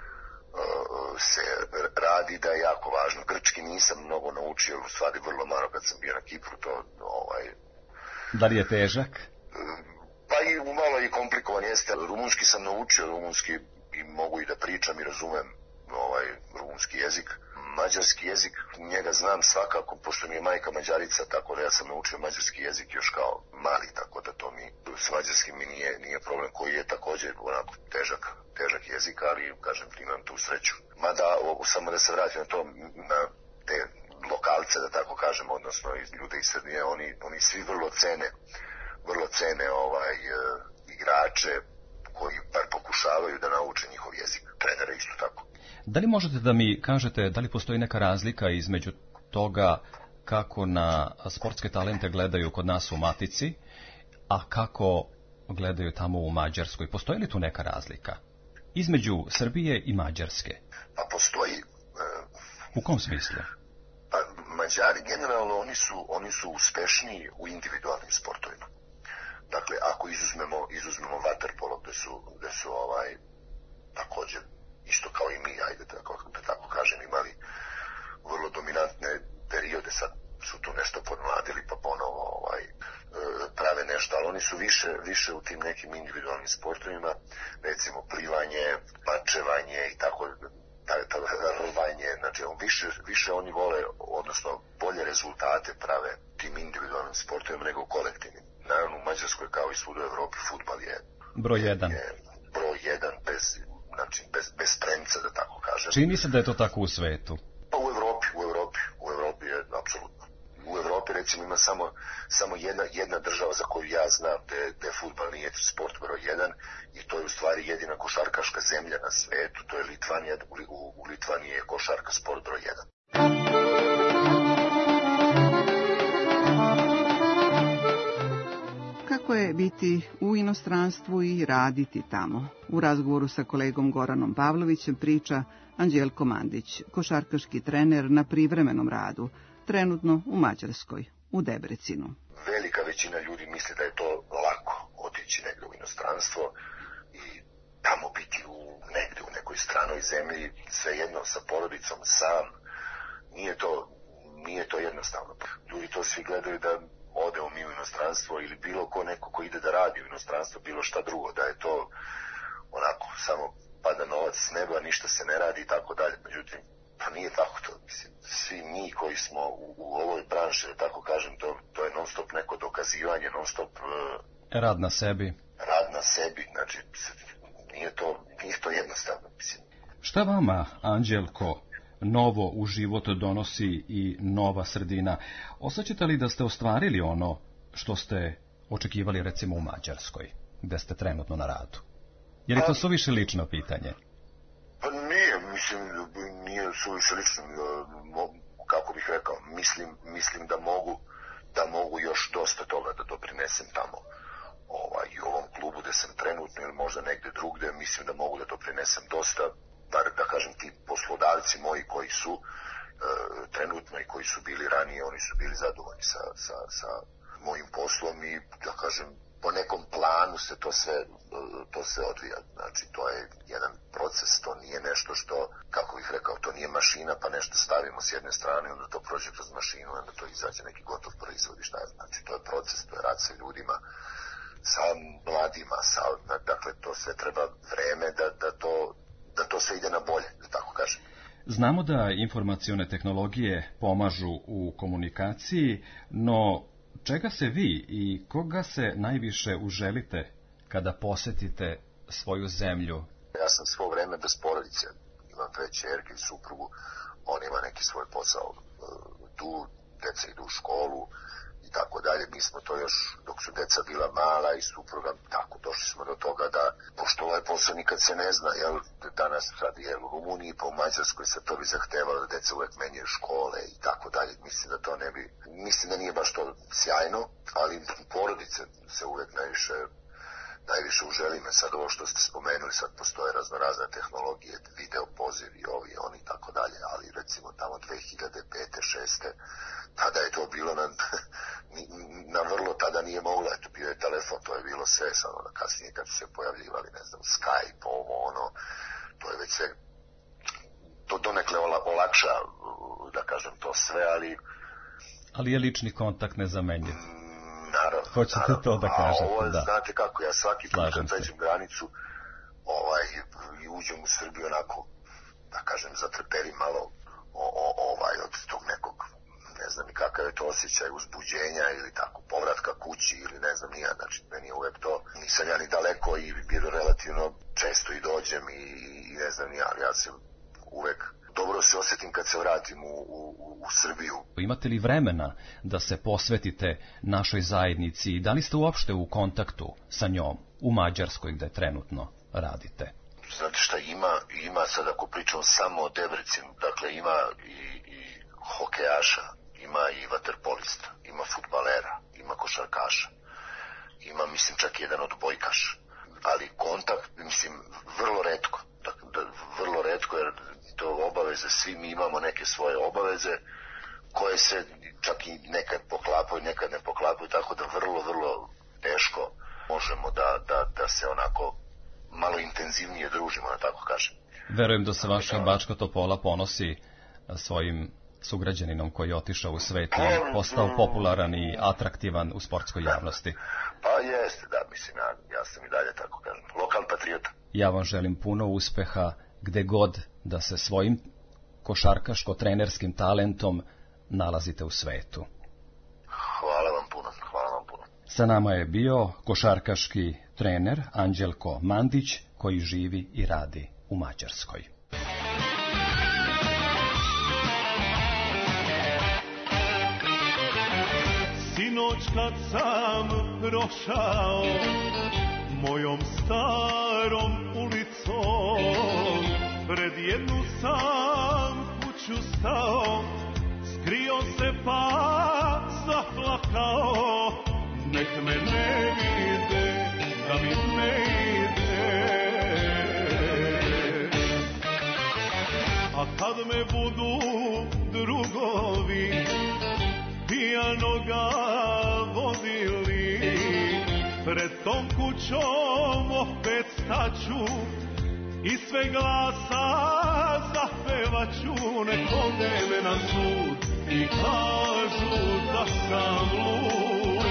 se radi da je jako važno. Grčki nisam mnogo naučio, u stvari vrlo malo kad sam bio na Kipru, to Da li je težak? Pa i malo i komplikovan jeste. Rumunski sam naučio, rumunski i mogu i da pričam i razumem rumunski jezik. Mađarski jezik, njega znam svakako, pošto mi je majka Mađarica, tako da ja sam naučio mađarski jezik još kao mali, tako da to mi s mađarskim mi nije problem, koji je također onako težak jezik, ali kažem, imam tu sreću. Mada, samo da se vratim na to, na te lokalce, da tako kažem, odnosno ljude iz sredine, oni svi vrlo cene igrače koji bar pokušavaju da nauče njihov jezik. Trenere isto tako. Da li možete da mi kažete da li postoji neka razlika između toga kako na sportske talente gledaju kod nas u Matici, a kako gledaju tamo u Mađarskoj? Postoji li tu neka razlika između Srbije i Mađarske? Pa postoji. U kom smislu? Pa Mađari generalno oni su uspešniji u individualnim sportovima. Dakle, ako izuzmemo vaterpolo gde su također isto kao i mi, ajde da tako kažem, imali vrlo dominantne periode, sad su tu nešto podmladili pa ponovo prave nešto, ali oni su više u tim nekim individualnim sportovima, recimo plivanje, mačevanje i tako, rvanje, znači više oni vole, odnosno bolje rezultate prave tim individualnim sportovima nego kolektivnim. Naravno, u Mađarskoj kao i svud u Evropi futbal je broj 1. Broj 1 bez premca, da tako kažem. Čini se da je to tako u svetu? Pa u Evropi je apsolutno. U Evropi recimo ima samo jedna država za koju ja znam da fudbal nije sport broj 1 i to je u stvari jedina košarkaška zemlja na svetu, to je Litvanija. U Litvaniji je košarka sport broj 1. Kako je biti u inostranstvu i raditi tamo? U razgovoru sa kolegom Goranom Pavlovićem priča Anđelko Mandić, košarkaški trener na privremenom radu, trenutno u Mađarskoj, u Debrecinu. Velika većina ljudi misli da je to lako otići negdje u inostranstvo i tamo biti negdje u nekoj stranoj zemlji, svejedno sa porodicom, sam. Nije to jednostavno. Ljudi to svi gledaju da odemo mi u inostranstvo ili bilo neko ko ide da radi u inostranstvo, bilo šta drugo, da je to onako samo pada novac s neba, ništa se ne radi i tako dalje. Međutim, Pa nije tako to, mislim, svi mi koji smo u ovoj branši, da tako kažem, to je non stop neko dokazivanje, non stop rad na sebi. Rad na sebi, znači, nije to jednostavno, mislim. Šta vama, Anđelko, novo u život donosi i nova sredina? Osjećate li da ste ostvarili ono što ste očekivali recimo u Mađarskoj, gde ste trenutno na radu? Je li to suviše lično pitanje? Pa nije, mislim, nije suviše lično, kako bih rekao, mislim da mogu još dosta toga da doprinesem tamo. I u ovom klubu gde sam trenutno ili možda negde drugde, mislim da mogu da doprinesem dosta, da kažem ti poslodavci moji koji su trenutno i koji su bili ranije, oni su bili zadovoljni sa mojim poslom i da kažem po nekom planu se to sve odvija. Znači to je jedan proces, to nije nešto što, kako bih rekao, to nije mašina pa nešto stavimo s jedne strane, onda to prođe kroz mašinu, onda to izađe neki gotov proizvod i šta je. Znači to je proces, to je rad sa ljudima, sa mladima, dakle to sve treba vreme da to sve ide na bolje, da tako kažem. Znamo da informacione tehnologije pomažu u komunikaciji, no čega se vi i koga se najviše uželite kada posetite svoju zemlju? Ja sam svo vreme bez porodice, imam 2 ćerke i suprugu, on ima neki svoj posao tu, deca idu u školu i tako dalje. Mi smo to još, dok su deca bila mala i supruga, tako došli smo do toga da, pošto ovaj posao nikad se ne zna, jel, danas sad je u Rumuniji, pa u Mađarskoj se to bi zahtevalo da deca uvek menjaju škole i tako dalje. Mislim da to ne bi, mislim da nije baš to sjajno, ali porodice se uvek najviše uželime. Sad ovo što ste spomenuli, sad postoje raznorazne tehnologije, video poziv i ovi, oni i tako dalje, ali recimo tamo 2005. 2006. tada je to bilo na vrlo, tada nije moglo, eto bio je telefon, to je bilo sve, sad ono kasnije kad su se pojavljivali, ne znam, Skype, ovo, ono, to je već sve, to donekle olakša, da kažem, to sve, ali je lični kontakt nezamenjiv. Naravno. Hoćete to da kažete, ovo, da. Znate kako, ja svaki put kad pređem granicu i uđem u Srbiju onako, da kažem, zatrperi malo od tog nekog, ne znam ni kakav je to osjećaj uzbuđenja ili tako, povratka kući ili ne znam nija, znači meni je uvek to, nisam ja ni daleko i bilo relativno često i dođem i ne znam nija, ali ja se uvek dobro se osjetim kad se vratim u Srbiju. Imate li vremena da se posvetite našoj zajednici i da li ste uopšte u kontaktu sa njom u Mađarskoj gde trenutno radite? Znate šta, ima sad ako pričam samo o Debrecinu, dakle ima i hokejaša, ima i vaterpolista, ima fudbalera, ima košarkaša, ima mislim čak jedan odbojkaš, ali kontakt, mislim, vrlo retko, vrlo retko jer to obaveze, svi mi imamo neke svoje obaveze koje se čak i nekad poklapaju, nekad ne poklapaju, tako da vrlo, vrlo teško možemo da se onako malo intenzivnije družimo, da tako kažem. Verujem da se vaša Bačka Topola ponosi svojim sugrađaninom koji je otišao u svet i postao popularan i atraktivan u sportskoj javnosti. Pa jeste, da, mislim, ja sam i dalje, tako kažem, lokal patriota. Ja vam želim puno uspeha gde god da se svojim košarkaško-trenerskim talentom nalazite u svetu. Hvala vam puno, hvala vam puno. Sa nama je bio košarkaški trener Anđelko Mandić, koji živi i radi u Mađarskoj. Sinoć kad sam prošao mojom starom ulicom, pred jednu sam kuću stao, skrio se pa zaplakao, nek me ne vide, da mi ne ide. A kad me budu drugovi pijanoga vodili, pred tom kućom opet staću i sve glasa zapevaću, nek ode me na sud i kažu da sam lud.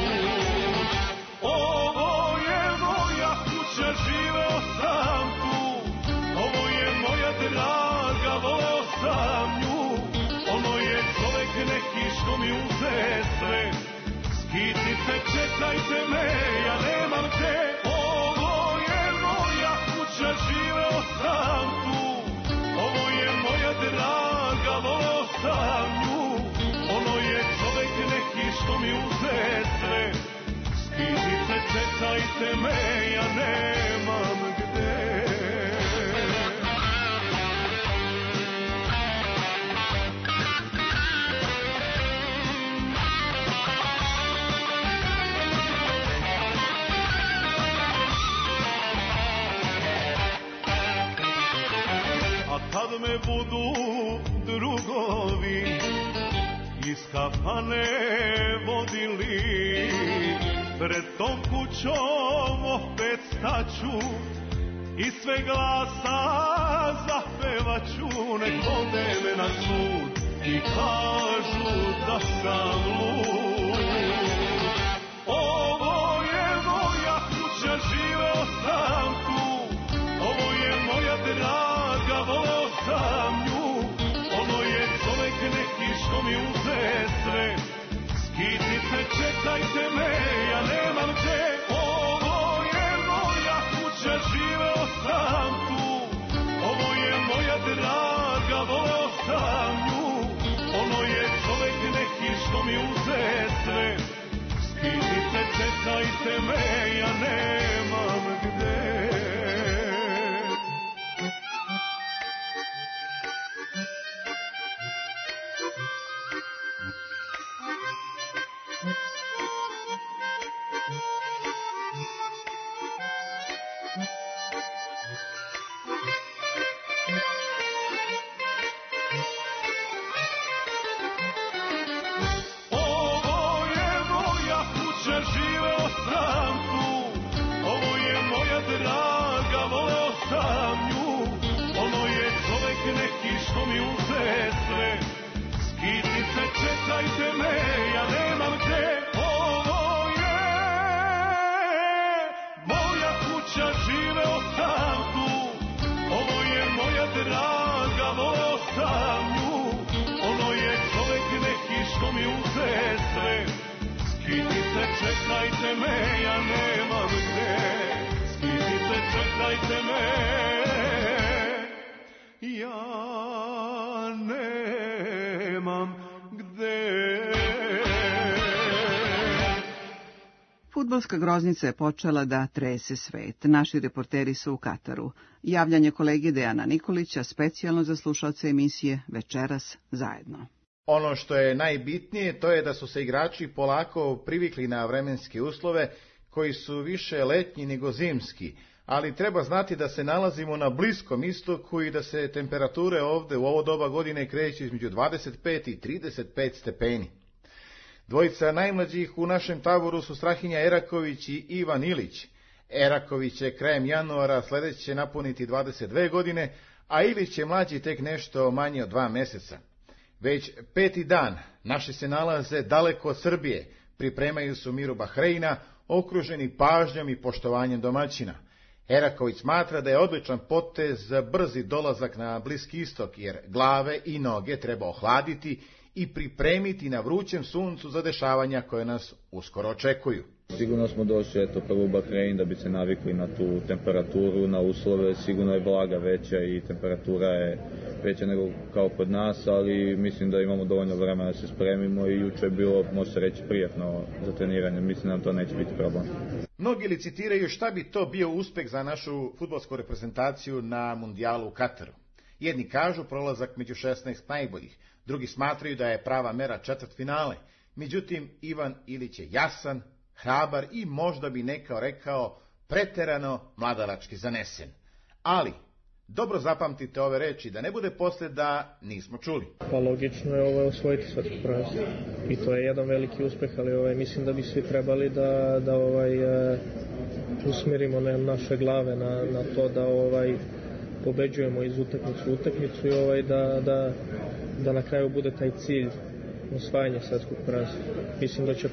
Ovo je moja kuća, živeo sam tu, ovo je moja draga, voleo sam nju. me budu drugovi iz kafane vodili, pred tom kućom opet staću i sve glasa zapevaću, nek vode me na sud i kažu da sam lud. Ovo je moja kuća, živeo sam tu, ovo je moja draga, voleo sam nju. Ono je čovek neki što mi uze sve, skitnice čekajte me, ja nemam gde. Ovo je moja kuća, živeo sam tu, ovo je moja draga, voleo sam nju. Ono je čovek neki što mi uze sve, skitnice čekajte me, ja nemam gde. Fudbalska groznica je počela da trese svet. Naši reporteri su u Kataru. Javljanje kolege Dejana Nikolića specijalno za slušaoce emisije Večeras zajedno. Ono što je najbitnije to je da su se igrači polako privikli na vremenske uslove koji su više letnji nego zimski, ali treba znati da se nalazimo na Bliskom istoku i da se temperature ovde u ovo doba godine kreću između 25 i 35 stepeni. Dvojica najmlađih u našem taboru su Strahinja Eraković i Ivan Ilić. Eraković će krajem januara sledeće napuniti 22 godine, a Ilić je mlađi tek nešto manje od 2 meseca. Već 5. dan naši se nalaze daleko od Srbije, pripremaju se u miru Bahreina, okruženi pažnjom i poštovanjem domaćina. Eraković smatra da je odličan potez za brzi dolazak na Bliski istok, jer glave i noge treba ohladiti i pripremiti na vrućem suncu za dešavanja koje nas uskoro očekuju. Sigurno smo došli prvo u Bahrein da bi se navikli na tu temperaturu, na uslove. Sigurno je vlaga veća i temperatura je veća nego kao kod nas, ali mislim da imamo dovoljno vremena da se spremimo i juče je bilo, može se reći, prijatno za treniranje. Mislim da nam to neće biti problem. Mnogi licitiraju šta bi to bio uspeh za našu fudbalsku reprezentaciju na mundijalu u Kataru. Jedni kažu prolazak među 16 najboljih, drugi smatraju da je prava mera četvrtfinale. Međutim, Ivan Ilić je jasan, hrabar i možda bi neko rekao preterano mladalački zanesen. Ali, dobro zapamtite ove reči, da ne bude posle da nismo čuli. Pa logično je osvojiti svetsko prvenstvo. I to je jedan veliki uspeh, ali mislim da bi svi trebali da usmerimo naše glave na to da pobeđujemo iz utakmicu u utakmicu i da na kraju bude taj cilj osvajanja svetskog prvenstva. Mislim da će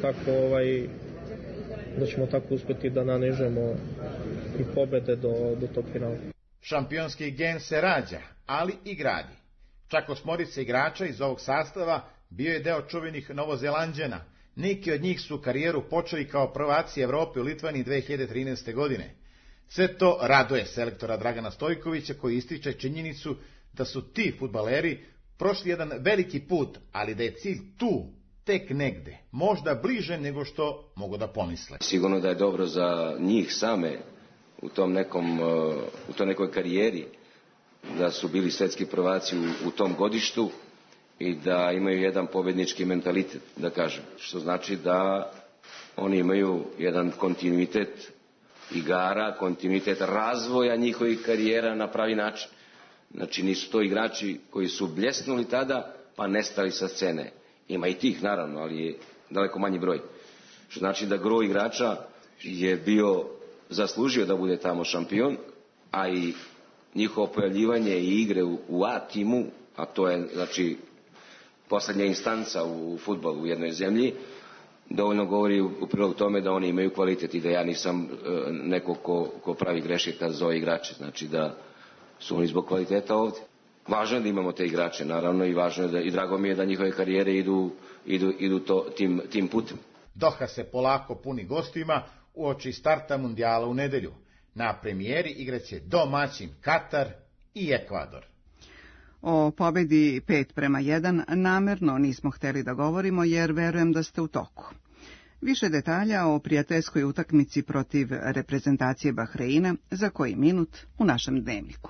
da ćemo tako uspeti da nanežemo i pobede do tog finala. Šampionski gen se rađa, ali i gradi. Čak 8 igrača iz ovog sastava bio je deo čuvenih Novozelanđana. Neki od njih su karijeru počeli kao prvaci Evrope u Litvaniji 2013. godine. Sve to raduje selektora Dragana Stojkovića, koji ističe činjenicu da su ti fudbaleri prošli jedan veliki put, ali da je cilj tu, tek negde, možda bliže nego što mogu da pomisle. Sigurno da je dobro za njih same u toj nekoj karijeri, da su bili svetski prvaci u tom godištu i da imaju jedan pobednički mentalitet, da kažem. Što znači da oni imaju jedan kontinuitet igara, kontinuitet razvoja njihovih karijera na pravi način. Znači nisu to igrači koji su bljesnuli tada pa nestali sa scene. Ima i tih naravno, ali je daleko manji broj. Što znači da gro igrača je bio zaslužio da bude tamo šampion, a i njihovo pojavljivanje i igre u A timu, a to je znači posljednja instanca u fudbalu u jednoj zemlji, dovoljno govori u prilog tome da oni imaju kvalitet i da ja nisam neko ko pravi greške za ove igrače. Znači da su oni zbog kvaliteta ovdje. Važno je da imamo te igrače, naravno, i važno je da, i drago mi je da njihove karijere idu tim putem. Doha se polako puni gostima uoči starta mundijala u nedelju. Na premijeri igraće domaćin Katar i Ekvador. O pobedi 5:1 namerno nismo hteli da govorimo jer verujem da ste u toku. Više detalja o prijateljskoj utakmici protiv reprezentacije Bahreina za koji minut u našem dnevniku.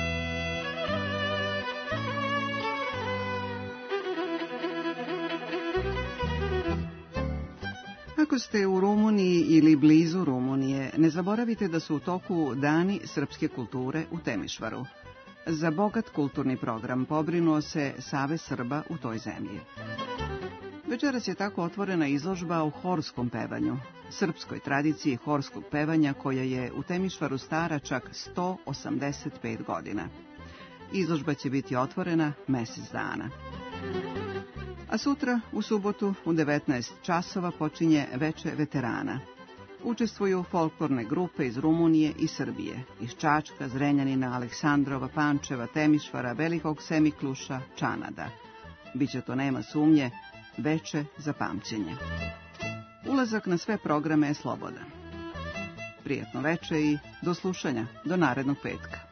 Ako ste u Rumuniji ili blizu Rumunije, ne zaboravite da su u toku Dani srpske kulture u Temišvaru. Za bogat kulturni program pobrinuo se Savez Srba u toj zemlji. Večeras je tako otvorena izložba o horskom pevanju, srpskoj tradiciji horskog pevanja koja je u Temišvaru stara čak 185 godina. Izložba će biti otvorena mjesec dana. A sutra, u subotu, u 19 časova počinje Veče veterana. Učestvuju folklorne grupe iz Rumunije i Srbije, iz Čačka, Zrenjanina, Aleksandrova, Pančeva, Temišvara, Velikog Semikluša, Čanada. Biće to, nema sumnje, veče za pamćenje. Ulazak na sve programe je slobodan. Prijetno veče i do slušanja, do narednog petka.